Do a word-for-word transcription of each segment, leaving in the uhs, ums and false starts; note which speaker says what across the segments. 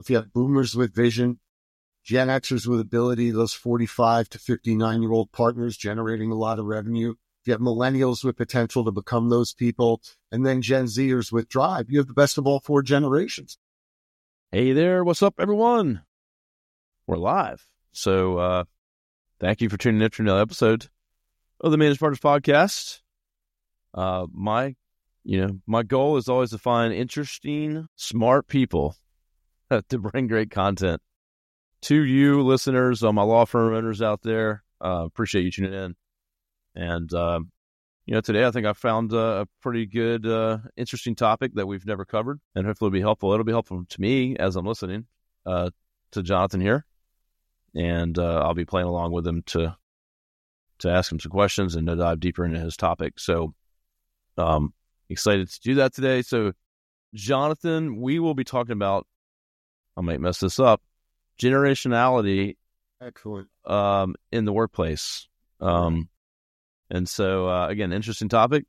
Speaker 1: If you have boomers with vision, Gen Xers with ability, those forty-five to fifty-nine-year-old partners generating a lot of revenue. If you have millennials with potential to become those people, and then Gen Zers with drive, you have the best of all four generations.
Speaker 2: Hey there, what's up, everyone? We're live. So uh, thank you for tuning in to another episode of the Managed Partners Podcast. Uh, my, you know, my goal is always to find interesting, smart people to bring great content to you listeners, uh, my law firm owners out there. Uh, appreciate you tuning in. And, um, you know, today I think I found uh, a pretty good, uh, interesting topic that we've never covered, and hopefully it'll be helpful. It'll be helpful to me as I'm listening uh, to Jonathan here. And uh, I'll be playing along with him to to ask him some questions and to dive deeper into his topic. So um, excited to do that today. So, Jonathan, we will be talking about, I might mess this up, generationality.
Speaker 1: Excellent.
Speaker 2: Um, in the workplace. Um, and so, uh, again, interesting topic.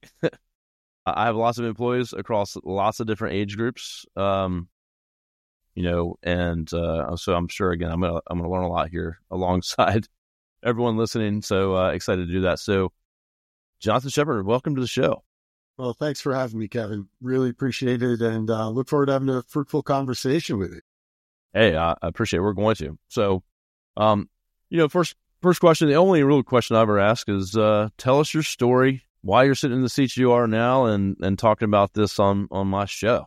Speaker 2: I have lots of employees across lots of different age groups, um, you know, and uh, so I'm sure, again, I'm going to I'm gonna learn a lot here alongside everyone listening. So uh, excited to do that. So, Jonathan Shepard, welcome to the show.
Speaker 1: Well, thanks for having me, Kevin. Really appreciate it, and uh, look forward to having a fruitful conversation with you.
Speaker 2: Hey, I appreciate it. We're going to. So, um, you know, first first question, the only real question I ever ask is, uh, tell us your story, why you're sitting in the seat you are now, and and talking about this on, on my show.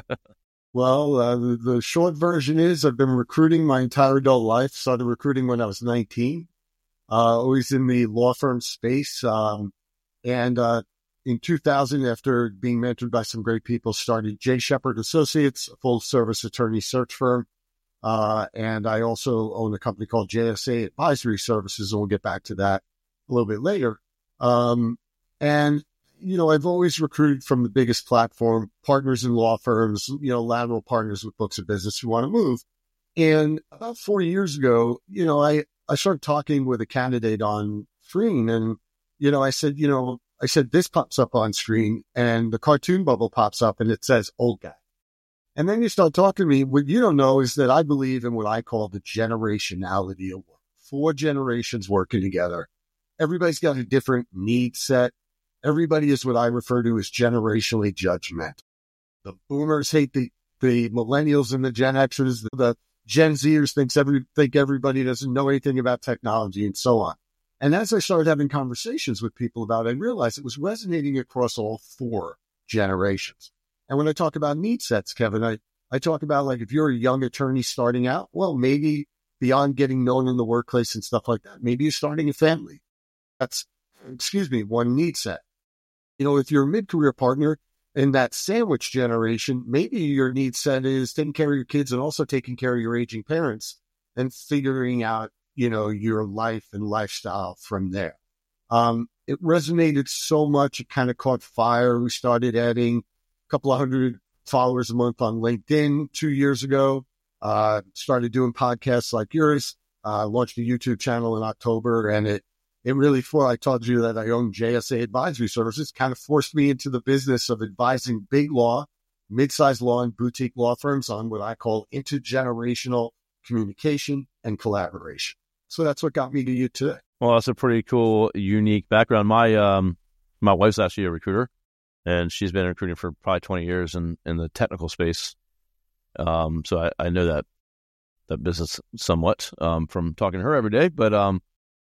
Speaker 1: Well, uh, the, the short version is I've been recruiting my entire adult life. Started recruiting when I was nineteen, uh, always in the law firm space. Um, and uh, in two thousand, after being mentored by some great people, started J. Shepard Associates, a full-service attorney search firm. Uh, and I also own a company called J S A Advisory Services, and we'll get back to that a little bit later. Um, and, you know, I've always recruited from the biggest platform, partners in law firms, you know, lateral partners with books of business who want to move. And about four years ago, you know, I, I started talking with a candidate on screen, and, you know, I said, you know, I said, this pops up on screen and the cartoon bubble pops up and it says old guy. And then you start talking to me. What you don't know is that I believe in what I call the generationality of work. Four generations working together. Everybody's got a different need set. Everybody is what I refer to as generationally judgmental. The boomers hate the, the millennials and the Gen Xers. The Gen Zers thinks every, think everybody doesn't know anything about technology and so on. And as I started having conversations with people about it, I realized it was resonating across all four generations. And when I talk about need sets, Kevin, I, I talk about, like, if you're a young attorney starting out, well, maybe beyond getting known in the workplace and stuff like that, maybe you're starting a family. That's, excuse me, one need set. You know, if you're a mid-career partner in that sandwich generation, maybe your need set is taking care of your kids and also taking care of your aging parents and figuring out, you know, your life and lifestyle from there. Um, it resonated so much, it kind of caught fire. We started adding couple of hundred followers a month on LinkedIn two years ago, uh, started doing podcasts like yours, uh, launched a YouTube channel in October. And it, it really, for I told you that I own J S A Advisory Services, kind of forced me into the business of advising big law, mid-sized law, and boutique law firms on what I call intergenerational communication and collaboration. So that's what got me to you today.
Speaker 2: Well, that's a pretty cool, unique background. My, um, my wife's actually a recruiter. And she's been recruiting for probably twenty years in, in the technical space. Um, so I, I know that that business somewhat um, from talking to her every day. But um,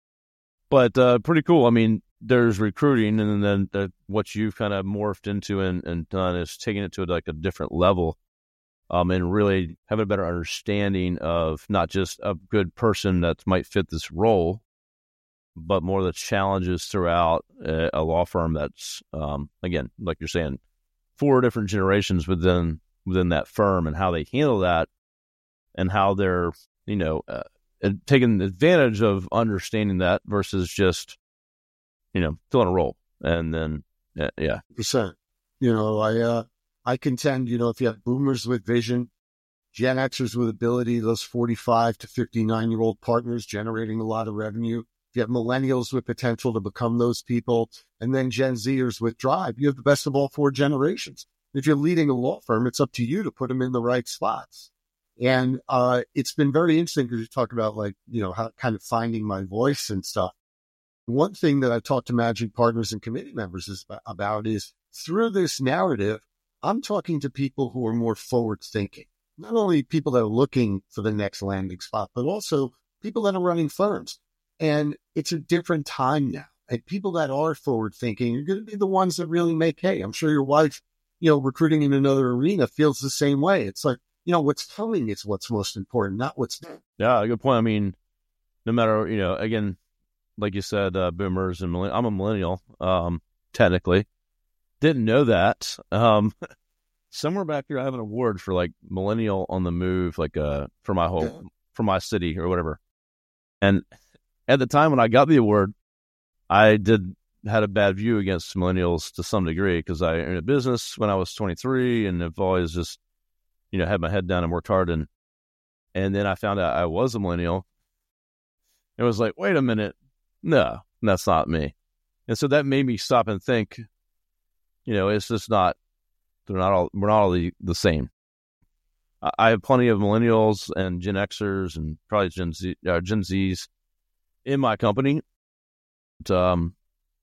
Speaker 2: but uh, pretty cool. I mean, there's recruiting, and then the, what you've kind of morphed into and, and done is taking it to like a different level, um, and really having a better understanding of not just a good person that might fit this role, but more the challenges throughout a, a law firm that's, um, again, like you're saying, four different generations within within that firm, and how they handle that, and how they're, you know, uh, taking advantage of understanding that versus just, you know, filling a role. And then, yeah. yeah.
Speaker 1: Percent. You know, I, uh, I contend, you know, if you have boomers with vision, Gen Xers with ability, those forty-five to fifty-nine-year-old partners generating a lot of revenue. If you have millennials with potential to become those people, and then Gen Zers with drive, you have the best of all four generations. If you're leading a law firm, it's up to you to put them in the right spots. And uh, it's been very interesting because you talk about like, you know, how kind of finding my voice and stuff. One thing that I talk to managing partners and committee members is, about is through this narrative, I'm talking to people who are more forward thinking, not only people that are looking for the next landing spot, but also people that are running firms. And it's a different time now. And people that are forward thinking are going to be the ones that really make hay. I'm sure your wife, you know, recruiting in another arena feels the same way. It's like, you know, what's coming is what's most important, not what's new.
Speaker 2: Yeah, good point. I mean, no matter, you know, again, like you said, uh, boomers and millenn- I'm a millennial, um, technically. Didn't know that. Um, somewhere back here, I have an award for like millennial on the move, like uh, for my whole, yeah. for my city or whatever. And at the time when I got the award, I did had a bad view against millennials to some degree because I in a business when I was twenty-three and have always just, you know, had my head down and worked hard. And, and then I found out I was a millennial. It was like, wait a minute. No, that's not me. And so that made me stop and think, you know, it's just not, they're not all, we're not all the, the same. I, I have plenty of millennials and Gen Xers and probably Gen Z, uh, Gen Zs in my company. But, um,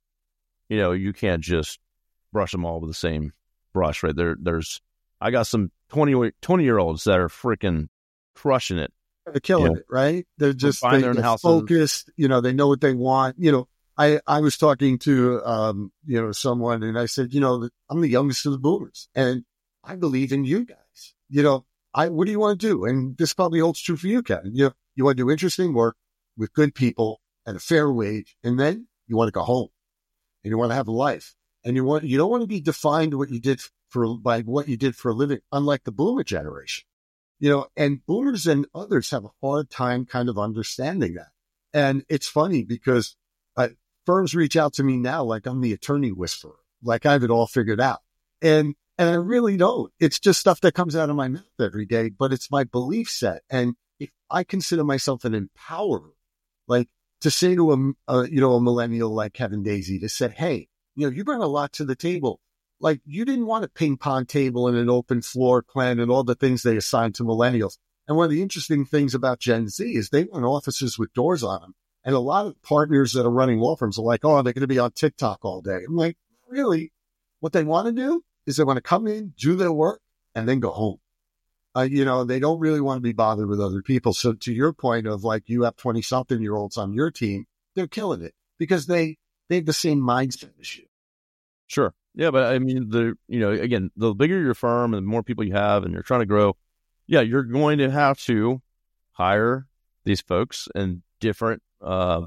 Speaker 2: you know, you can't just brush them all with the same brush, right? There, there's, I got some twenty, twenty year olds that are freaking crushing it.
Speaker 1: They're killing you know, it, right? They're just they,
Speaker 2: they're
Speaker 1: focused. You know, they know what they want. You know, I, I was talking to, um, you know, someone and I said, you know, I'm the youngest of the boomers and I believe in you guys. You know, I, what do you want to do? And this probably holds true for you, Kevin. You know, you want to do interesting work with good people at a fair wage. And then you want to go home and you want to have a life and you want, you don't want to be defined what you did for, by what you did for a living, unlike the boomer generation. You know, and boomers and others have a hard time kind of understanding that. And it's funny because uh, firms reach out to me now like I'm the attorney whisperer, like I have it all figured out. And and I really don't. It's just stuff that comes out of my mouth every day, but it's my belief set. And if I consider myself an empowerer, like to say to a, a you know, a millennial like Kevin Daisy to say, hey, you know, you bring a lot to the table. Like you didn't want a ping pong table and an open floor plan and all the things they assigned to millennials. And one of the interesting things about Gen Z is they want offices with doors on them. And a lot of partners that are running law firms are like, oh, they're going to be on TikTok all day. I'm like, really? What they want to do is they want to come in, do their work, and then go home. Uh, you know, they don't really want to be bothered with other people. So to your point of like, you have twenty something year olds on your team, they're killing it because they, they have the same mindset as you.
Speaker 2: Sure. Yeah, but I mean, the you know, again, the bigger your firm and the more people you have and you're trying to grow, yeah, you're going to have to hire these folks and different, uh,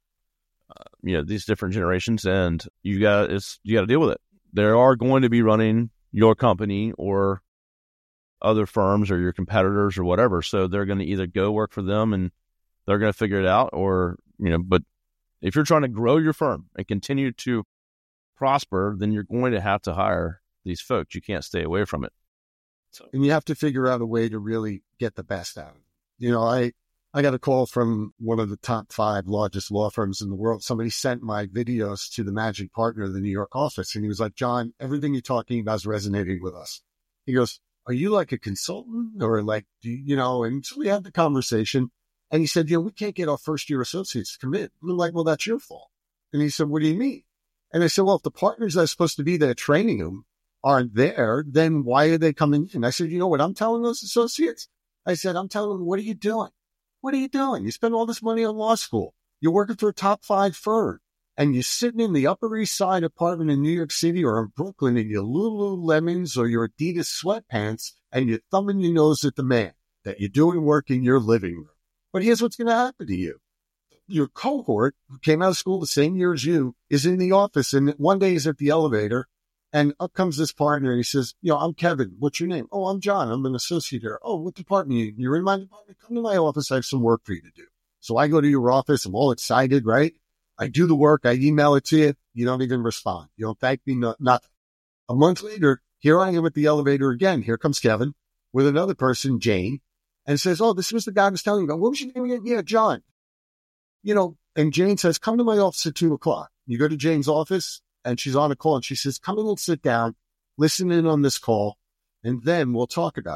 Speaker 2: uh, you know, these different generations, and you got it's you got to deal with it. There are going to be running your company or other firms or your competitors or whatever, so they're going to either go work for them and they're going to figure it out, or you know, but if you're trying to grow your firm and continue to prosper, then you're going to have to hire these folks. You can't stay away from it.
Speaker 1: So. And you have to figure out a way to really get the best out of it. You know, I, I got a call from one of the top five largest law firms in the world. Somebody sent my videos to the managing partner of the New York office. And he was like, John, everything you're talking about is resonating with us. He goes, are you like a consultant or like, do you, you know, and so we had the conversation and he said, you know, we can't get our first year associates to commit. I'm like, well, that's your fault. And he said, what do you mean? And I said, well, if the partners that are supposed to be there training them aren't there, then why are they coming in? I said, you know what I'm telling those associates? I said, I'm telling them, what are you doing? What are you doing? You spend all this money on law school. You're working for a top five firm and you're sitting in the Upper East Side apartment in New York City or in Brooklyn in your Lululemons or your Adidas sweatpants and you're thumbing your nose at the man that you're doing work in your living room. But here's what's going to happen to you. Your cohort who came out of school the same year as you is in the office and one day he's at the elevator and up comes this partner and he says, you know, I'm Kevin. What's your name? Oh, I'm John. I'm an associate here. Oh, what department are you in? You're in my department. Come to my office. I have some work for you to do. So I go to your office. I'm all excited, right? I do the work. I email it to you. You don't even respond. You don't thank me. No, nothing. A month later, here I am at the elevator again. Here comes Kevin with another person, Jane, and says, oh, this was the guy I was telling you about. What was your name again? Yeah, John. You know, and Jane says, come to my office at two o'clock. You go to Jane's office and she's on a call and she says, come in and sit down, listen in on this call, and then we'll talk about it.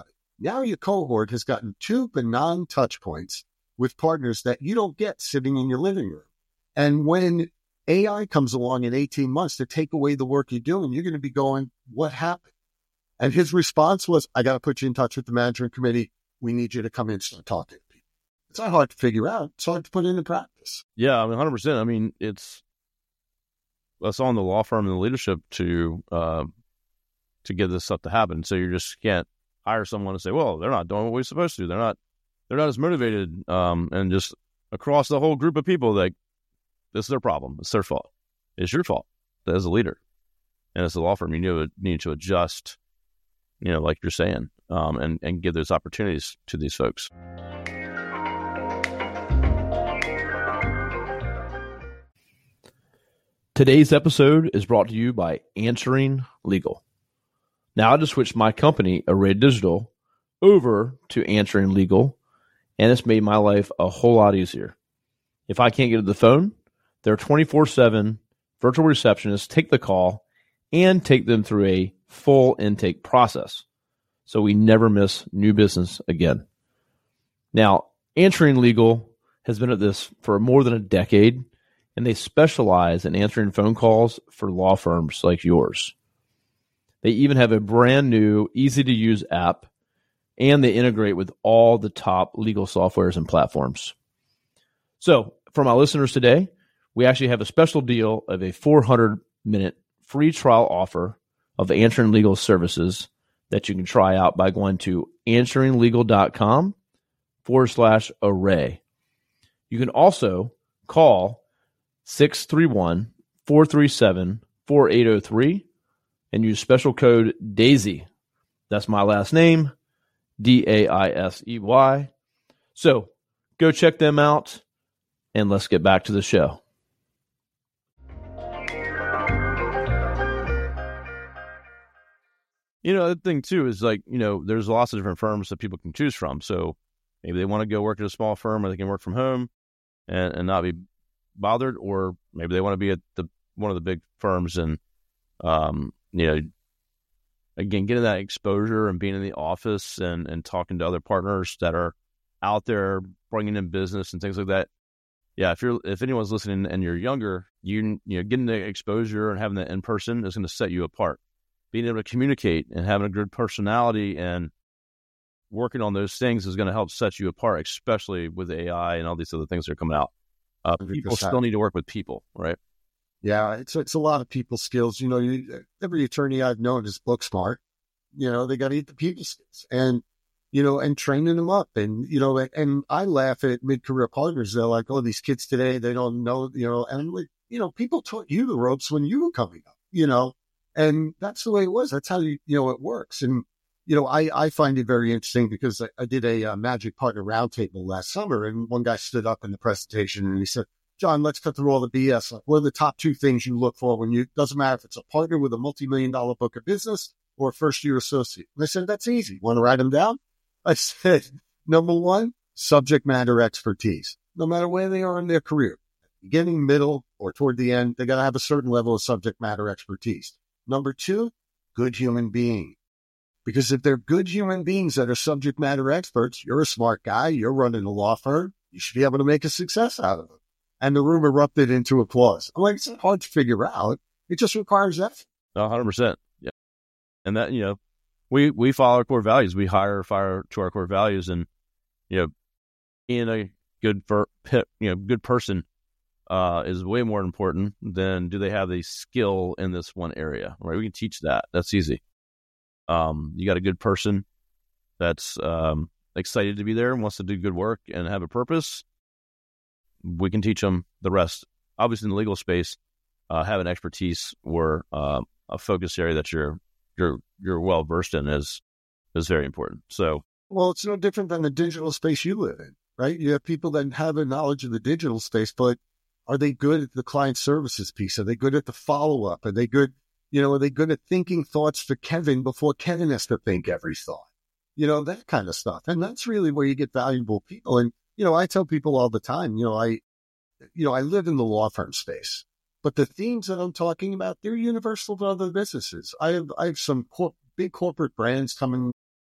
Speaker 1: Now your cohort has gotten two benign touch points with partners that you don't get sitting in your living room. And when A I comes along in eighteen months to take away the work you're doing, you're going to be going, what happened? And his response was, I got to put you in touch with the management committee. We need you to come in and start talking to people. It's not hard to figure out. It's hard to put into practice.
Speaker 2: Yeah, I mean, one hundred percent. I mean, it's, it's on the law firm and the leadership to, uh, to get this stuff to happen. So you just can't hire someone and say, well, they're not doing what we're supposed to do. They're not, they're not as motivated. Um, and just across the whole group of people, like, this is their problem. It's their fault. It's your fault as a leader. And as a law firm, you need, need to adjust, you know, like you're saying, um, and, and give those opportunities to these folks.
Speaker 3: Today's episode is brought to you by Answering Legal. Now I just switched my company, Array Digital, over to Answering Legal, and it's made my life a whole lot easier. If I can't get to the phone, their twenty-four seven virtual receptionists take the call and take them through a full intake process, so we never miss new business again. Now, Answering Legal has been at this for more than a decade, and they specialize in answering phone calls for law firms like yours. They even have a brand new, easy-to-use app, and they integrate with all the top legal softwares and platforms. So, for my listeners today, we actually have a special deal of a four hundred minute free trial offer of Answering Legal services that you can try out by going to answeringlegal.com forward slash array. You can also call six three one, four three seven, four eight zero three and use special code DAISY. That's my last name, D A I S E Y. So go check them out, and let's get back to the show.
Speaker 2: You know, the thing too is, like, you know, there's lots of different firms that people can choose from. So maybe they want to go work at a small firm, or they can work from home and, and not be bothered, or maybe they want to be at the one of the big firms and, um, you know, again, getting that exposure and being in the office and, and talking to other partners that are out there bringing in business and things like that. Yeah, if you're if anyone's listening and you're younger, you you know, getting the exposure and having that in person is going to set you apart. Being able to communicate and having a good personality and working on those things is going to help set you apart, especially with A I and all these other things that are coming out. Uh, people still need to work with people, right?
Speaker 1: Yeah, it's it's a lot of people skills. You know, you, every attorney I've known is book smart. You know, they got to eat the people skills and, you know, and training them up. And, you know, and I laugh at mid-career partners. They're like, oh, these kids today, they don't know, you know, and, like, you know, people taught you the ropes when you were coming up, you know, and that's the way it was. That's how, you, you know, it works. And, you know, I, I find it very interesting because I, I did a uh, Magic Partner Roundtable last summer, and one guy stood up in the presentation and he said, John, let's cut through all the B S. Like, what are the top two things you look for when you, doesn't matter if it's a partner with a multi-million dollar book of business or a first-year associate? And I said, that's easy. Want to write them down? I said, number one, subject matter expertise. No matter where they are in their career, beginning, middle, or toward the end, they got to have a certain level of subject matter expertise. Number two, good human being. Because if they're good human beings that are subject matter experts, you're a smart guy, you're running a law firm, you should be able to make a success out of it. And the room erupted into applause. I'm like, it's not hard to figure out. It just requires effort.
Speaker 2: one hundred percent. Yeah. And that, you know, we, we follow our core values. We hire, fire to our core values. And, you know, being a good, for, you know, good person uh, is way more important than do they have the skill in this one area, right? We can teach that. That's easy. Um, you got a good person that's um, excited to be there and wants to do good work and have a purpose. We can teach them the rest. Obviously, in the legal space, uh, having expertise or uh, a focus area that you're you're you're well versed in is is very important. So,
Speaker 1: well, it's no different than the digital space you live in, right? You have people that have a knowledge of the digital space, but are they good at the client services piece? Are they good at the follow up? Are they good? You know, are they good at thinking thoughts for Kevin before Kevin has to think every thought? You know, that kind of stuff. And that's really where you get valuable people. And, you know, I tell people all the time, you know, I, you know, I live in the law firm space, but the themes that I'm talking about, they're universal to other businesses. I have, I have some cor- big corporate brands coming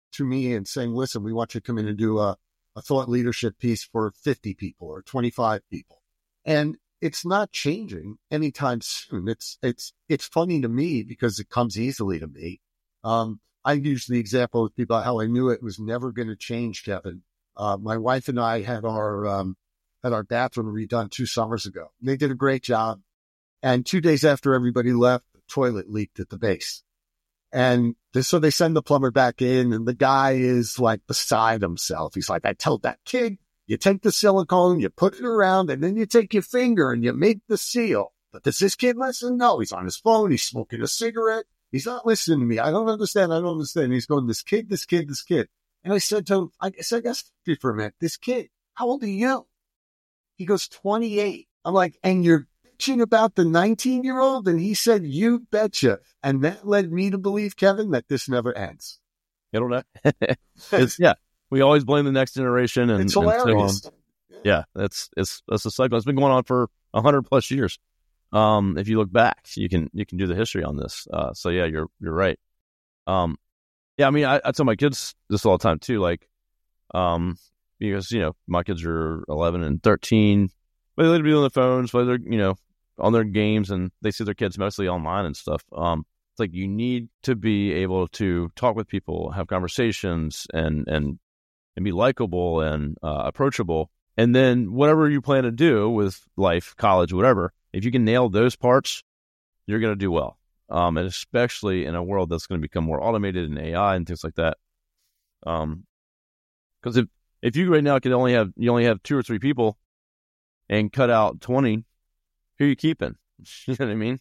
Speaker 1: to me and saying, listen, we want you to come in and do a, a thought leadership piece for fifty people or twenty-five people. And it's not changing anytime soon. It's, it's, it's funny to me because it comes easily to me. Um, I use the example with people how I knew it was never going to change, Kevin. Uh, my wife and I had our, um, had our bathroom redone two summers ago. They did a great job. And two days after everybody left, the toilet leaked at the base. And this, so they send the plumber back in, and the guy is like beside himself. He's like, I told that kid, you take the silicone, you put it around, and then you take your finger and you make the seal. But does this kid listen? No, he's on his phone. He's smoking a cigarette. He's not listening to me. I don't understand. I don't understand. And he's going, this kid, this kid, this kid. And I said to him, I said, I guess for a minute, this kid, how old are you? He goes, twenty-eight. I'm like, and you're bitching about the nineteen-year-old? And he said, you betcha. And that led me to believe, Kevin, that this never ends.
Speaker 2: You don't know. It's, yeah. We always blame the next generation. And
Speaker 1: it's hilarious.
Speaker 2: And so on. Yeah, that's, it's, that's a cycle. It's been going on for a hundred plus years. Um, if you look back, you can, you can do the history on this. Uh, so yeah, you're, you're right. Um, yeah, I mean, I, I tell my kids this all the time too, like, um, because, you know, my kids are eleven and thirteen, but they like to be on their phones, but they're, you know, on their games, and they see their kids mostly online and stuff. Um, it's like, you need to be able to talk with people, have conversations, and, and, and be likable and, uh, approachable. And then whatever you plan to do with life, college, whatever, if you can nail those parts, you're going to do well. Um, and especially in a world that's going to become more automated and A I and things like that. Um, because if, if you right now can only have, you only have two or three people and cut out twenty, who are you keeping? You know what I mean?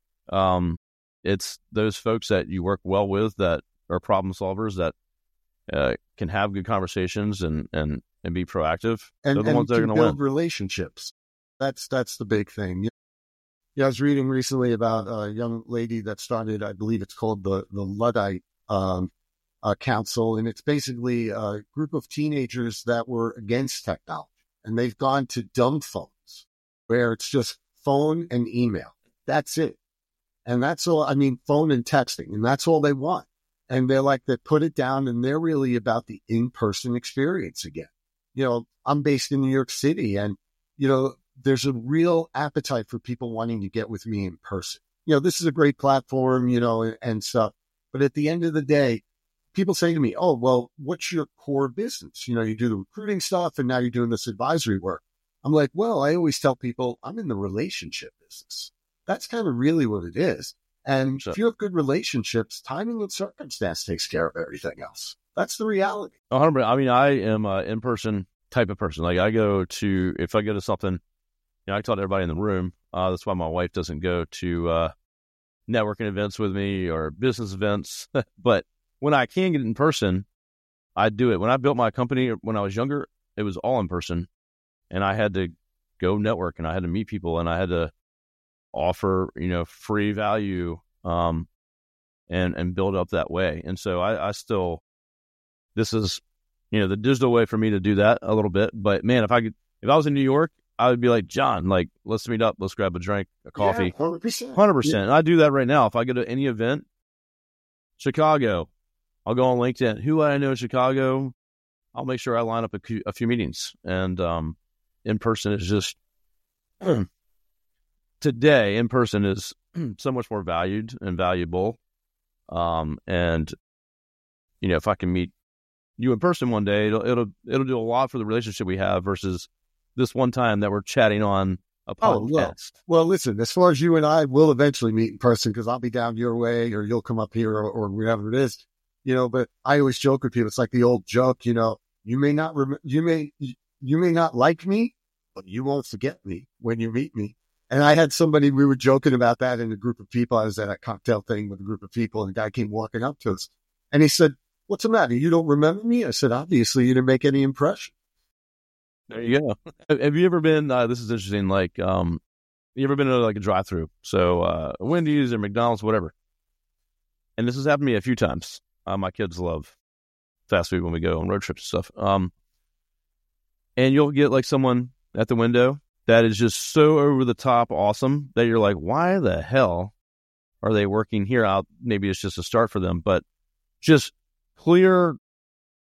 Speaker 2: Um, it's those folks that you work well with that are problem solvers that, uh, can have good conversations and, and, and be proactive.
Speaker 1: And,
Speaker 2: They're the
Speaker 1: and
Speaker 2: ones that are
Speaker 1: to
Speaker 2: going to
Speaker 1: build
Speaker 2: win.
Speaker 1: relationships. That's, that's the big thing. Yeah, I was reading recently about a young lady that started, I believe it's called the, the Luddite um, uh, Council. And it's basically a group of teenagers that were against technology. And they've gone to dumb phones where it's just phone and email. That's it. And that's all, I mean, phone and texting. And that's all they want. And they're like, they put it down, and they're really about the in-person experience again. You know, I'm based in New York City, and, you know, there's a real appetite for people wanting to get with me in person. You know, this is a great platform, you know, and, and stuff. But at the end of the day, people say to me, oh, well, what's your core business? You know, you do the recruiting stuff, and now you're doing this advisory work. I'm like, well, I always tell people I'm in the relationship business. That's kind of really what it is. And
Speaker 2: Sure.
Speaker 1: if you have good relationships, timing and circumstance takes care of everything else. That's the reality.
Speaker 2: one hundred percent. I mean, I am an in-person type of person. Like, I go to, if I go to something, you know, I talk to everybody in the room. Uh, that's why my wife doesn't go to uh, networking events with me or business events. But when I can get in person, I do it. When I built my company when I was younger, it was all in person. And I had to go network, and I had to meet people, and I had to offer, you know, free value, um, and, and build up that way. And so I, I still, this is, you know, the digital way for me to do that a little bit. But man, if I could, if I was in New York, I would be like, John, like, let's meet up. Let's grab a drink, a coffee.
Speaker 1: Yeah, one hundred percent.
Speaker 2: one hundred percent. And I do that right now. If I go to any event, Chicago, I'll go on LinkedIn. Who I know in Chicago, I'll make sure I line up a few, a few meetings. And um, in person is just, today, in person is so much more valued and valuable. Um, and, you know, if I can meet you in person one day, it'll, it'll, it'll do a lot for the relationship we have versus this one time that we're chatting on a
Speaker 1: Oh,
Speaker 2: podcast.
Speaker 1: well, well, listen, as far as you and I will eventually meet in person, because I'll be down your way or you'll come up here or, or wherever it is, you know, but I always joke with people. It's like the old joke, you know, you may not, rem- you may, you may not like me, but you won't forget me when you meet me. And I had somebody, we were joking about that in a group of people. I was at a cocktail thing with a group of people, and a guy came walking up to us and he said, what's the matter? You don't remember me? I said, obviously you didn't make any impression.
Speaker 2: There you go. Have you ever been, uh, this is interesting, like, um, you ever been to like a drive-through? So, uh, Wendy's or McDonald's, whatever. And this has happened to me a few times. Uh, my kids love fast food when we go on road trips and stuff. Um, and you'll get like someone at the window that is just so over the top awesome that you're like, why the hell are they working here? Out? Maybe it's just a start for them, but just clear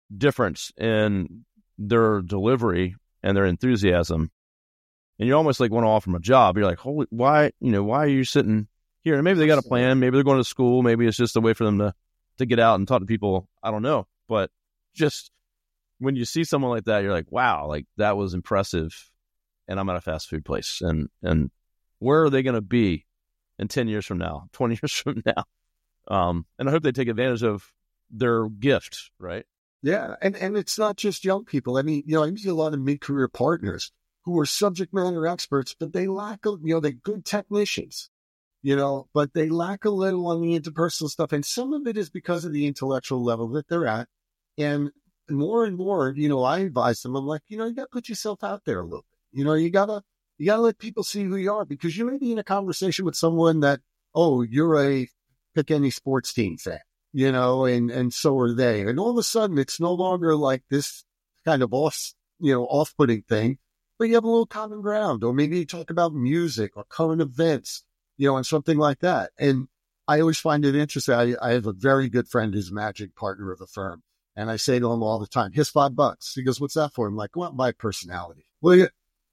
Speaker 2: difference in their delivery and their enthusiasm. And you almost like want to offer them a job. You're like, holy, why, you know, why are you sitting here? And maybe they got a plan. Maybe they're going to school. Maybe it's just a way for them to, to get out and talk to people. I don't know. But just when you see someone like that, you're like, wow, like that was impressive. And I'm at a fast food place. And, and where are they going to be in ten years from now, twenty years from now? Um, and I hope they take advantage of their gift, right?
Speaker 1: Yeah. And, and it's not just young people. I mean, you know, I meet a lot of mid-career partners who are subject matter experts, but they lack, a, you know, they're good technicians, you know, but they lack a little on the interpersonal stuff. And some of it is because of the intellectual level that they're at. And more and more, you know, I advise them, I'm like, you know, you got to put yourself out there a little bit. You know, you got to, you got to let people see who you are, because you may be in a conversation with someone that, oh, you're a pick any sports team fan, you know, and, and so are they. And all of a sudden it's no longer like this kind of off, you know, off-putting thing, but you have a little common ground, or maybe you talk about music or current events, you know, and something like that. And I always find it interesting. I, I have a very good friend who's a managing partner of the firm. And I say to him all the time, here's five bucks. He goes, what's that for? I'm like, well, my personality. Well, you,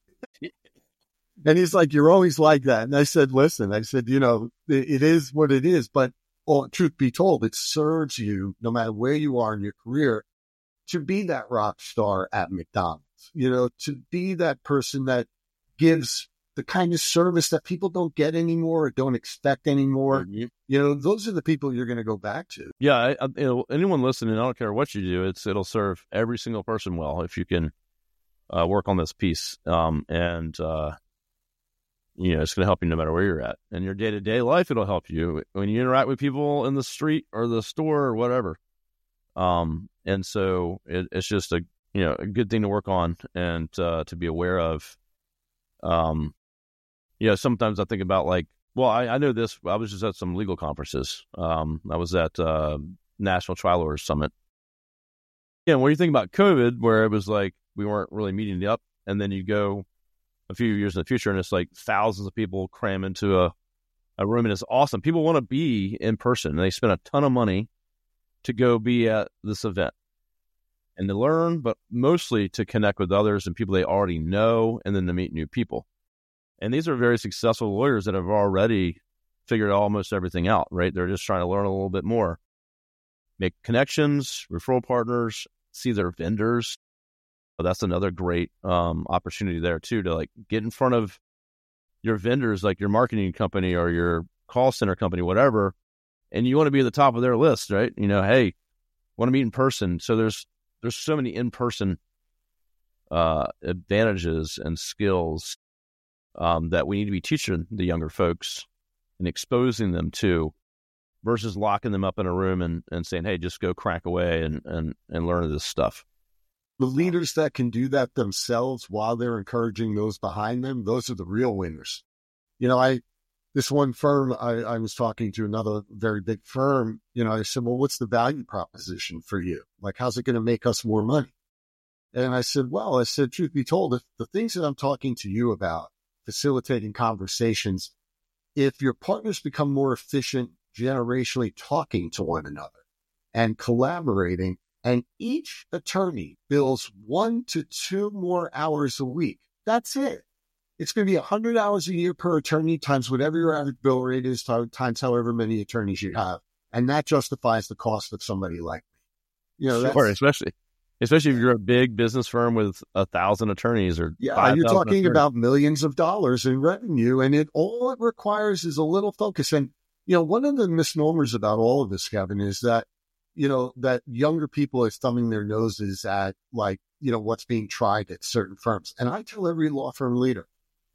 Speaker 1: and he's like, you're always like that. And I said, listen, I said, you know, it, it is what it is. But well, truth be told, it serves you, no matter where you are in your career, to be that rock star at McDonald's, you know, to be that person that gives the kind of service that people don't get anymore or don't expect anymore. Mm-hmm. You know, those are the people you're going to go back to.
Speaker 2: Yeah. I, I, you know, anyone listening, I don't care what you do, it's, it'll serve every single person well if you can uh, work on this piece. Um, and, uh, you know, it's going to help you no matter where you're at. In your day-to-day life, it'll help you when you interact with people in the street or the store or whatever. Um, and so it, it's just a, you know, a good thing to work on and uh, to be aware of. Um, you know, sometimes I think about like, well, I, I know this. I was just at some legal conferences. Um, I was at uh, National Trial Lawyers Summit. Yeah, when you think about COVID, where it was like we weren't really meeting up, and then you go a few years in the future, and it's like thousands of people cram into a, a room, and it's awesome. People want to be in person, and they spend a ton of money to go be at this event and to learn, but mostly to connect with others and people they already know, and then to meet new people. And these are very successful lawyers that have already figured almost everything out, right? They're just trying to learn a little bit more, make connections, referral partners, see their vendors. But that's another great um, opportunity there too, to like get in front of your vendors, like your marketing company or your call center company, whatever. And you want to be at the top of their list, right? You know, hey, want to meet in person. So there's, there's so many in-person uh, advantages and skills um, that we need to be teaching the younger folks and exposing them to, versus locking them up in a room and, and saying, hey, just go crack away and, and, and learn this stuff.
Speaker 1: The leaders that can do that themselves while they're encouraging those behind them, those are the real winners. You know, I, this one firm, I, I was talking to another very big firm, you know, I said, well, what's the value proposition for you? Like, how's it going to make us more money? And I said, well, I said, truth be told, if the things that I'm talking to you about, facilitating conversations, if your partners become more efficient generationally talking to one another and collaborating, and each attorney bills one to two more hours a week, that's it. It's going to be one hundred hours a year per attorney times whatever your average bill rate is, times however many attorneys you have. And that justifies the cost of somebody like me. You know,
Speaker 2: sure, especially, especially if you're a big business firm with a thousand attorneys or
Speaker 1: yeah, you're talking attorneys. About millions of dollars in revenue, and it all it requires is a little focus. And, you know, one of the misnomers about all of this, Kevin, is that, you know, that younger people are thumbing their noses at, like, you know, what's being tried at certain firms. And I tell every law firm leader,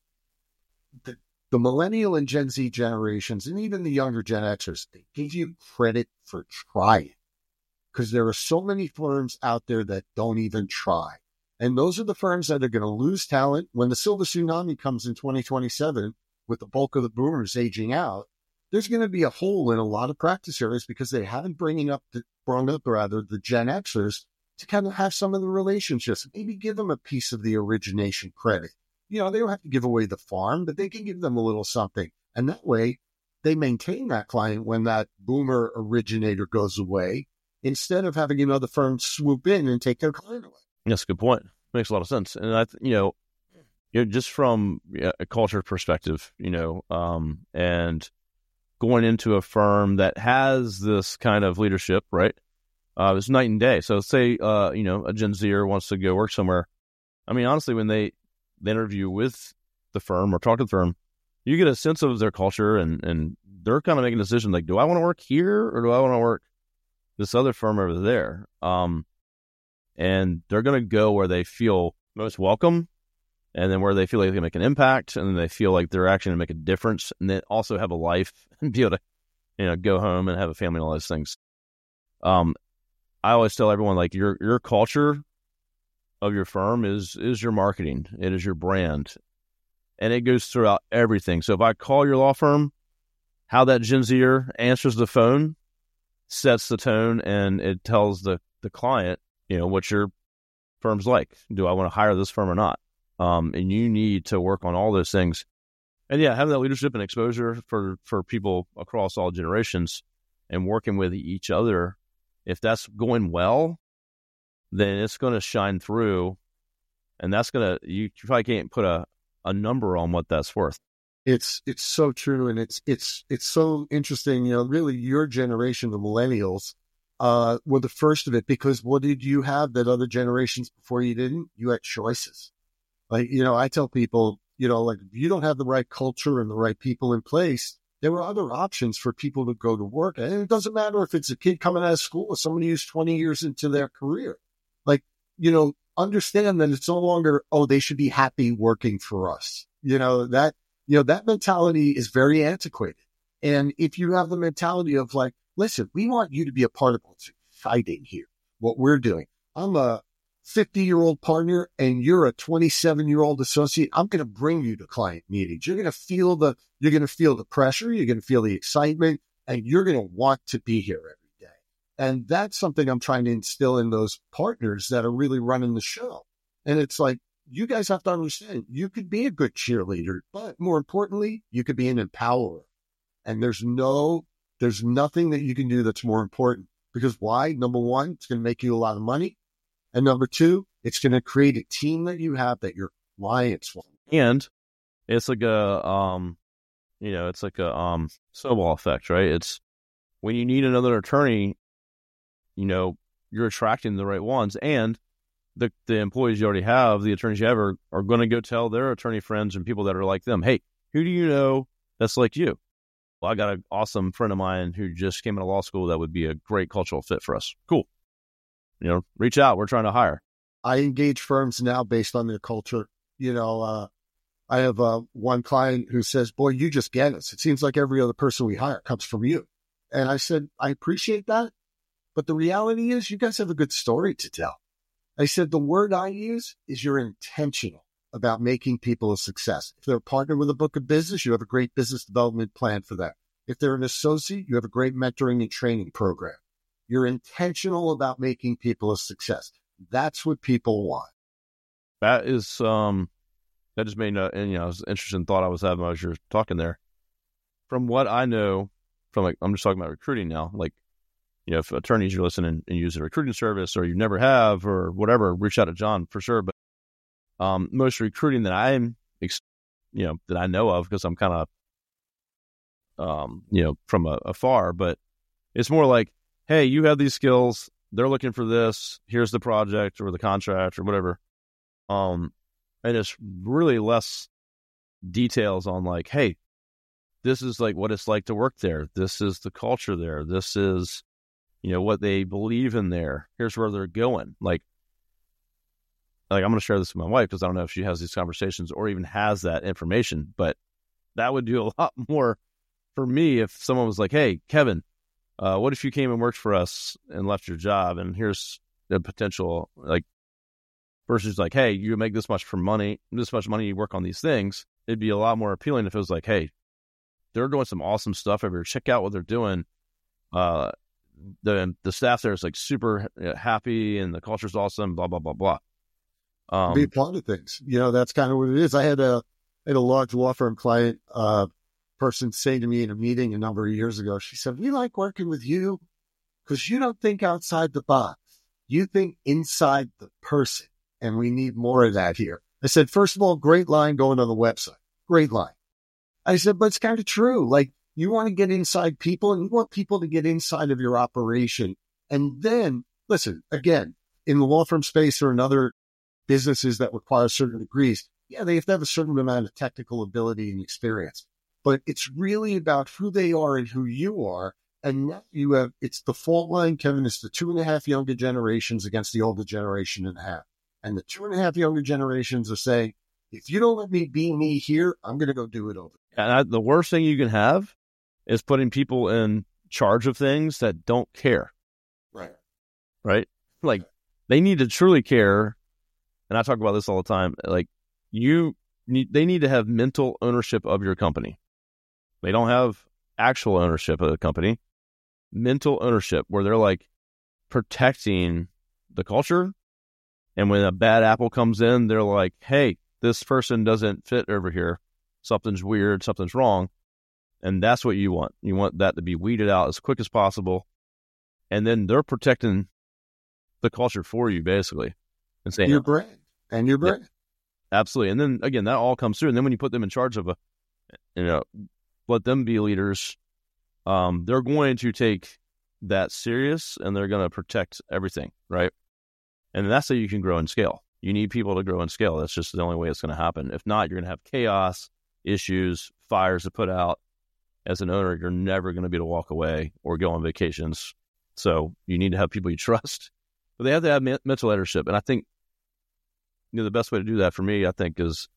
Speaker 1: the, the millennial and Gen Z generations, and even the younger Gen Xers, they give you credit for trying, because there are so many firms out there that don't even try. And those are the firms that are going to lose talent. When the silver tsunami comes in twenty twenty-seven, with the bulk of the boomers aging out, there's going to be a hole in a lot of practice areas because they haven't bringing up the, brought up rather the Gen Xers to kind of have some of the relationships, maybe give them a piece of the origination credit. You know, they don't have to give away the farm, but they can give them a little something. And that way they maintain that client when that boomer originator goes away. instead of having another firm swoop in and take their client away.
Speaker 2: That's a good point. Makes a lot of sense. And I, th- you know, you know, just from a culture perspective, you know, um, and going into a firm that has this kind of leadership, right? Uh, it's night and day. So say, uh, you know, a Gen Zer wants to go work somewhere. I mean, honestly, when they, they interview with the firm or talk to the firm, you get a sense of their culture, and, and they're kind of making a decision like, do I want to work here or do I want to work this other firm over there? Um, and they're going to go where they feel most welcome, and then where they feel like they can make an impact, and then they feel like they're actually going to make a difference, and then also have a life and be able to, you know, go home and have a family and all those things. Um, I always tell everyone, like, your your culture of your firm is is your marketing. It is your brand, and it goes throughout everything. So if I call your law firm, how that Gen Zer answers the phone sets the tone, and it tells the, the client, you know, what your firm's like. Do I want to hire this firm or not? Um, and you need to work on all those things. And yeah, having that leadership and exposure for, for people across all generations and working with each other, if that's going well, then it's going to shine through. And that's going to, you probably can't put a, a number on what that's worth.
Speaker 1: It's it's so true, and it's it's it's so interesting. You know, really, your generation, the millennials, uh, were the first of it, because what did you have that other generations before you didn't? You had choices. Like, you know, I tell people, you know, like, if you don't have the right culture and the right people in place, there were other options for people to go to work. And it doesn't matter if it's a kid coming out of school or somebody who's twenty years into their career. Like, you know, understand that it's no longer, oh, they should be happy working for us. You know, that. You know, that mentality is very antiquated. And if you have the mentality of like, listen, we want you to be a part of what's exciting here, what we're doing. I'm a fifty-year-old partner and you're a twenty-seven-year-old associate. I'm going to bring you to client meetings. You're going to feel the, you're going to feel the pressure. You're going to feel the excitement, and you're going to want to be here every day. And that's something I'm trying to instill in those partners that are really running the show. And it's like, you guys have to understand, you could be a good cheerleader, but more importantly, you could be an empowerer. And there's no, there's nothing that you can do that's more important. Because why? Number one, it's going to make you a lot of money. And number two, it's going to create a team that you have that your clients want.
Speaker 2: And it's like a, um, you know, it's like a um snowball effect, right? It's when you need another attorney, you know, you're attracting the right ones, and The, the employees you already have, the attorneys you have, are, are going to go tell their attorney friends and people that are like them, hey, who do you know that's like you? Well, I got an awesome friend of mine who just came out of law school that would be a great cultural fit for us. Cool. You know, reach out. We're trying to hire.
Speaker 1: I engage firms now based on their culture. You know, uh, I have uh, one client who says, boy, you just get us. It seems like every other person we hire comes from you. And I said, I appreciate that. But the reality is you guys have a good story to tell. I said, the word I use is you're intentional about making people a success. If they're a partner with a book of business, you have a great business development plan for them. If they're an associate, you have a great mentoring and training program. You're intentional about making people a success. That's what people want.
Speaker 2: That is, um, that just made, a, and, you know, it was an interesting thought I was having as you were talking there. From what I know, from like, I'm just talking about recruiting now, like, you know, if attorneys are listening and use a recruiting service, or you never have, or whatever, reach out to John for sure. But um, most recruiting that I'm, you know, that I know of, because I'm kind of, um, you know, from a, afar, but it's more like, hey, you have these skills. They're looking for this. Here's the project or the contract or whatever. Um, and it's really less details on like, hey, this is like what it's like to work there. This is the culture there. This is, you know, what they believe in there. Here's where they're going. Like, like I'm going to share this with my wife because I don't know if she has these conversations or even has that information, but that would do a lot more for me if someone was like, hey, Kevin, uh, what if you came and worked for us and left your job, and here's the potential, like, versus like, hey, you make this much for money, this much money, you work on these things. It'd be a lot more appealing if it was like, hey, they're doing some awesome stuff over here. Check out what they're doing. Uh, the the staff there is like super happy and the culture's awesome, blah, blah, blah, blah. Um,
Speaker 1: be part of things. You know, that's kind of what it is. I had a, I had a large law firm client, uh, person say to me in a meeting a number of years ago, she said, we like working with you because you don't think outside the box. You think inside the person. And we need more of that here. I said, first of all, great line going on the website. Great line. I said, but it's kind of true. Like, you want to get inside people and you want people to get inside of your operation. And then, listen, again, in the law firm space or in other businesses that require certain degrees, yeah, they have to have a certain amount of technical ability and experience. But it's really about who they are and who you are. And now you have, it's the fault line, Kevin, it's the two and a half younger generations against the older generation and a half. And the two and a half younger generations are saying, if you don't let me be me here, I'm going to go do it over.
Speaker 2: And I, the worst thing you can have is putting people in charge of things that don't care.
Speaker 1: Right.
Speaker 2: Right? Like, they need to truly care. And I talk about this all the time. Like, you need, they need to have mental ownership of your company. They don't have actual ownership of the company. Mental ownership, where they're like protecting the culture. And when a bad apple comes in, they're like, hey, this person doesn't fit over here. Something's weird, something's wrong. And that's what you want. You want that to be weeded out as quick as possible. And then they're protecting the culture for you, basically. And saying,
Speaker 1: your brand. And your brand.
Speaker 2: Yeah, absolutely. And then, again, that all comes through. And then when you put them in charge of a, you know, let them be leaders, um, they're going to take that serious and they're going to protect everything, right? And that's how you can grow and scale. You need people to grow and scale. That's just the only way it's going to happen. If not, you're going to have chaos, issues, fires to put out. As an owner, you're never going to be able to walk away or go on vacations. So you need to have people you trust. But they have to have me- mental leadership. And I think, you know, the best way to do that for me, I think, is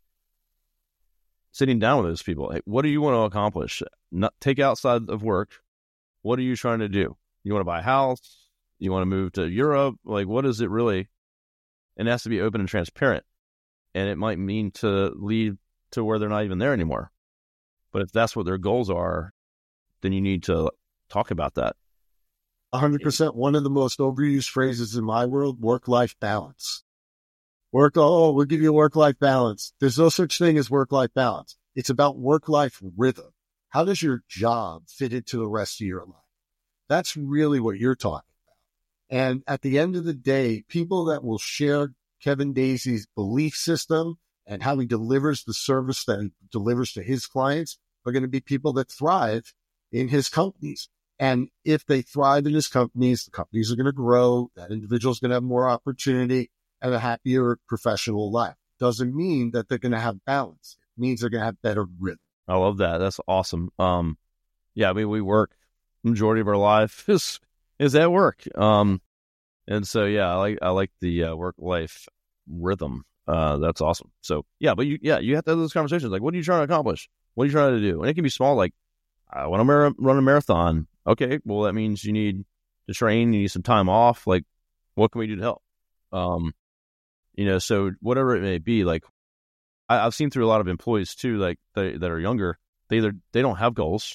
Speaker 2: sitting down with those people. Hey, what do you want to accomplish? Not take outside of work. What are you trying to do? You want to buy a house? You want to move to Europe? Like, what is it really? And it has to be open and transparent. And it might mean to lead to where they're not even there anymore. But if that's what their goals are, then you need to talk about that.
Speaker 1: one hundred percent. One of the most overused phrases in my world, work-life balance. Work, oh, we'll give you a work-life balance. There's no such thing as work-life balance. It's about work-life rhythm. How does your job fit into the rest of your life? That's really what you're talking about. And at the end of the day, people that will share Kevin Daisey's belief system and how he delivers the service that he delivers to his clients are going to be people that thrive in his companies. And if they thrive in his companies, the companies are going to grow. That individual is going to have more opportunity and a happier professional life. Doesn't mean that they're going to have balance. It means they're going to have better rhythm.
Speaker 2: I love that. That's awesome. Um, yeah, I mean, we work, majority of our life is, is at work. Um, and so, yeah, I like, I like the uh, work-life rhythm. Uh, that's awesome. So, yeah, but you, yeah, you have to have those conversations. Like, what are you trying to accomplish? What are you trying to do? And it can be small, like, I want to mar- run a marathon. Okay, well, that means you need to train, you need some time off. Like, what can we do to help? Um, you know, so whatever it may be, like, I, I've seen through a lot of employees too, like they, that are younger, they either, they don't have goals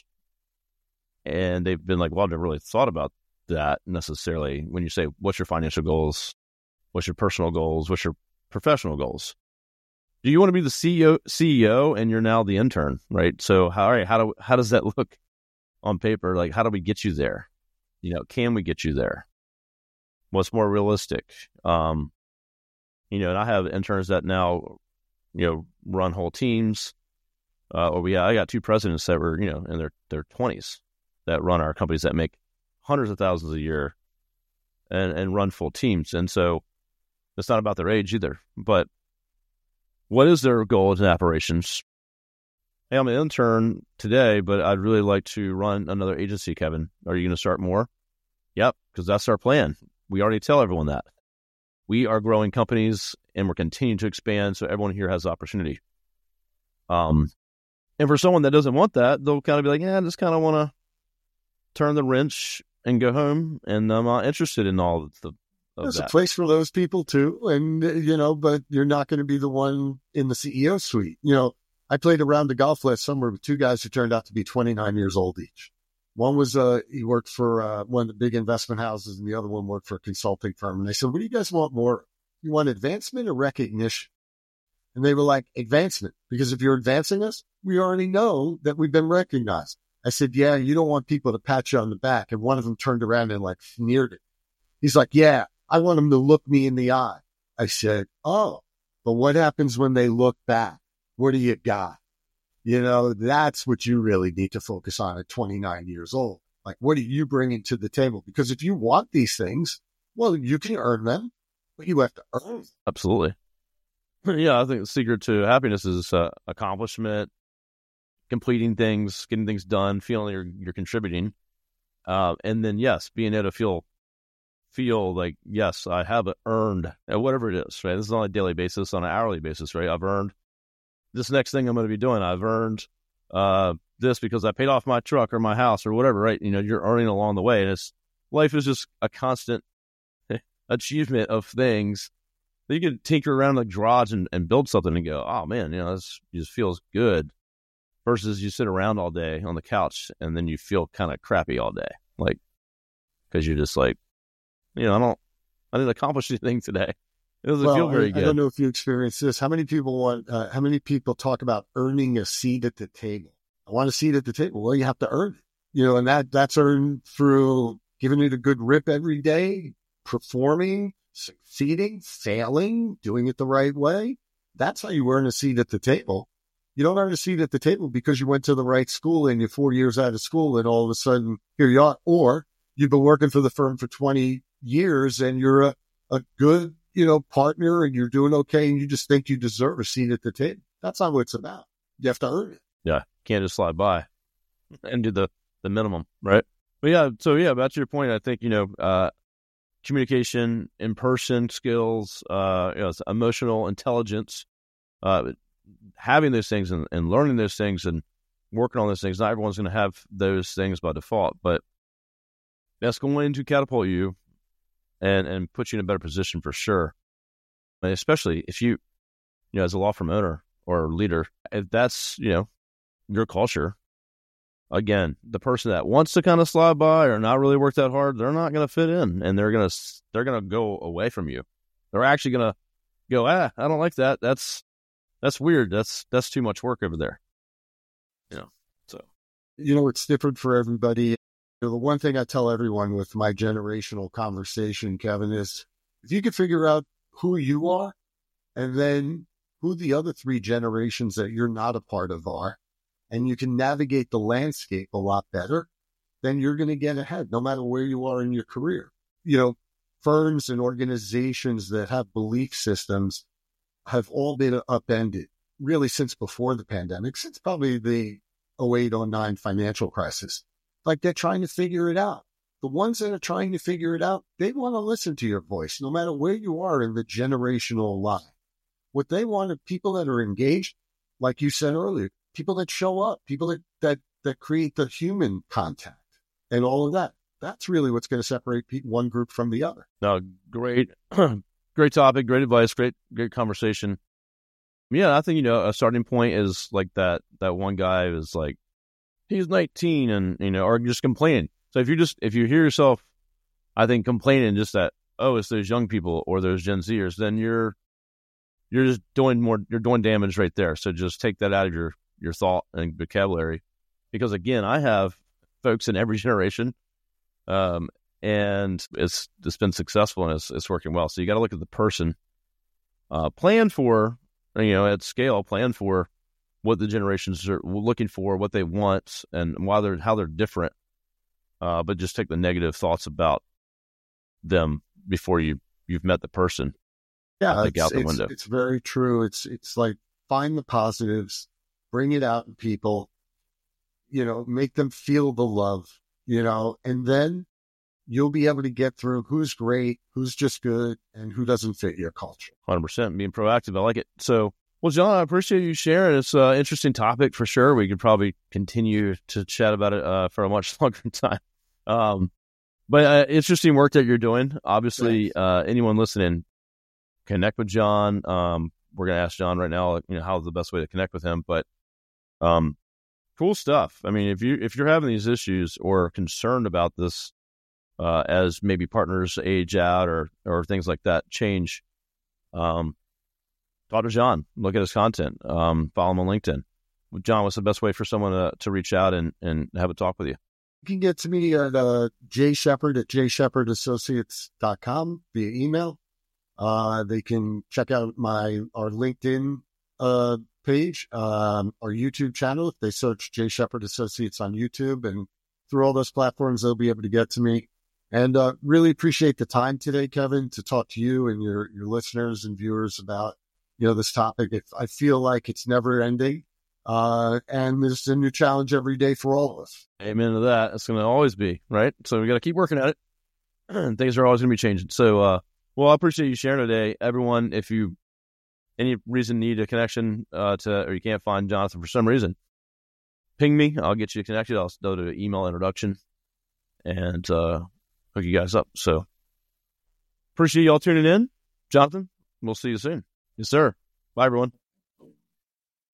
Speaker 2: and they've been like, well, I've never really thought about that necessarily. When you say, what's your financial goals? What's your personal goals? What's your professional goals? Do you want to be the C E O, C E O and you're now the intern, right? So how, all right, how do, how does that look on paper? Like, how do we get you there? You know, can we get you there? What's more realistic? Um, you know, and I have interns that now, you know, run whole teams. Uh, or we, I got two presidents that were, you know, in their, their twenties that run our companies that make hundreds of thousands a year and, and run full teams. And so it's not about their age either, but what is their goal in operations? Hey, I'm an intern today, but I'd really like to run another agency, Kevin. Are you going to start more? Yep, because that's our plan. We already tell everyone that. We are growing companies and we're continuing to expand, so everyone here has opportunity. Um, and for someone that doesn't want that, they'll kind of be like, yeah, I just kind of want to turn the wrench and go home, and I'm not interested in all of the of
Speaker 1: There's
Speaker 2: that.
Speaker 1: a place for those people too, and, you know, but you're not going to be the one in the C E O suite. You know, I played a round of golf last summer with two guys who turned out to be twenty-nine years old each. One was, uh, he worked for uh, one of the big investment houses, and the other one worked for a consulting firm. And I said, what do you guys want more? You want advancement or recognition? And they were like, advancement, because if you're advancing us, we already know that we've been recognized. I said, yeah, you don't want people to pat you on the back. And one of them turned around and like sneered it. He's like, yeah, I want them to look me in the eye. I said, oh, but what happens when they look back? What do you got? You know, that's what you really need to focus on at twenty-nine years old. Like, what are you bringing to the table? Because if you want these things, well, you can earn them, but you have to earn them.
Speaker 2: Absolutely. Yeah, I think the secret to happiness is uh, accomplishment, completing things, getting things done, feeling you're, you're contributing. Uh, and then, yes, being able to feel feel like, yes, I have earned, whatever it is, right? This is on a daily basis, on an hourly basis, right? I've earned this next thing I'm going to be doing. I've earned uh, this because I paid off my truck or my house or whatever, right? You know, you're earning along the way. And it's life is just a constant achievement of things. You can tinker around the garage and, and build something and go, oh, man, you know, this just feels good. Versus you sit around all day on the couch and then you feel kind of crappy all day. Like, because you're just like, you know, I don't, I didn't accomplish anything today. It doesn't
Speaker 1: well,
Speaker 2: feel very
Speaker 1: I,
Speaker 2: good.
Speaker 1: I don't know if you experience this. How many people want, uh, how many people talk about earning a seat at the table? I want a seat at the table. Well, you have to earn it, you know, and that that's earned through giving it a good rip every day, performing, succeeding, failing, doing it the right way. That's how you earn a seat at the table. You don't earn a seat at the table because you went to the right school and you're four years out of school and all of a sudden here you are. Or you've been working for the firm for twenty years and you're a, a good, you know, partner and you're doing okay and you just think you deserve a seat at the table. That's not what it's about. You have to earn it.
Speaker 2: Yeah. Can't just slide by and do the, the minimum, right? But yeah, so yeah, back to your point, I think, you know, uh, communication, in-person skills, uh, you know, emotional intelligence, uh, having those things and, and learning those things and working on those things. Not everyone's going to have those things by default, but that's going to catapult you and, and put you in a better position for sure. And especially if you, you know, as a law firm owner or leader, if that's, you know, your culture, again, the person that wants to kind of slide by or not really work that hard, they're not going to fit in and they're going to, they're going to go away from you. They're actually going to go, ah, I don't like that. That's, that's weird. That's, that's too much work over there. You know, so.
Speaker 1: You know, it's different for everybody. You know, the one thing I tell everyone with my generational conversation, Kevin, is if you can figure out who you are and then who the other three generations that you're not a part of are, and you can navigate the landscape a lot better, then you're going to get ahead no matter where you are in your career. You know, firms and organizations that have belief systems have all been upended really since before the pandemic, since probably the oh eight oh nine financial crisis. Like they're trying to figure it out. The ones that are trying to figure it out, they want to listen to your voice no matter where you are in the generational line. What they want are people that are engaged, like you said earlier, people that show up, people that, that, that create the human contact and all of that. That's really what's going to separate people, one group from the other.
Speaker 2: No, great, great topic, great advice, great, great conversation. Yeah, I think, you know, a starting point is like that, that one guy is like, he's nineteen and, you know, or just complaining. So if you just, if you hear yourself, I think complaining just that, oh, it's those young people or those Gen Zers, then you're, you're just doing more, you're doing damage right there. So just take that out of your, your thought and vocabulary. Because again, I have folks in every generation, um, and it's, it's been successful and it's, it's working well. So you got to look at the person, uh, plan for, you know, at scale, plan for what the generations are looking for, what they want, and why they're, how they're different. Uh, but just take the negative thoughts about them before you, you've met the person.
Speaker 1: Yeah,
Speaker 2: think
Speaker 1: it's,
Speaker 2: out the
Speaker 1: it's,
Speaker 2: window.
Speaker 1: It's very true. It's, it's like find the positives, bring it out in people, you know, make them feel the love, you know, and then you'll be able to get through who's great, who's just good, and who doesn't fit your culture.
Speaker 2: one hundred percent being proactive. I like it. So, well, John, I appreciate you sharing. It's an interesting topic for sure. We could probably continue to chat about it uh, for a much longer time. Um, but uh, interesting work that you're doing. Obviously, uh, anyone listening, connect with John. Um, we're going to ask John right now, you know, how's the best way to connect with him. But um, cool stuff. I mean, if you if you're having these issues or concerned about this, uh, as maybe partners age out or or things like that change, um, talk to John. Look at his content. Um, follow him on LinkedIn. John, what's the best way for someone to, to reach out and, and have a talk with you?
Speaker 1: You can get to me at uh, jshepard at j shepherd associates dot com via email. Uh, they can check out my our LinkedIn uh, page, um, our YouTube channel. If they search J Shepherd Associates on YouTube, and through all those platforms, they'll be able to get to me. And uh, really appreciate the time today, Kevin, to talk to you and your your listeners and viewers about you know this topic. It, I feel like it's never ending. Uh, and there's a new challenge every day for all of us.
Speaker 2: Amen to that. It's going to always be, right? So we got to keep working at it. And things are always going to be changing. So, uh, well, I appreciate you sharing today. Everyone, if you, any reason need a connection, uh, to, or you can't find Jonathan for some reason, ping me. I'll get you connected. I'll go to email introduction and, uh, hook you guys up. So appreciate y'all tuning in. Jonathan, we'll see you soon. Yes, sir. Bye, everyone.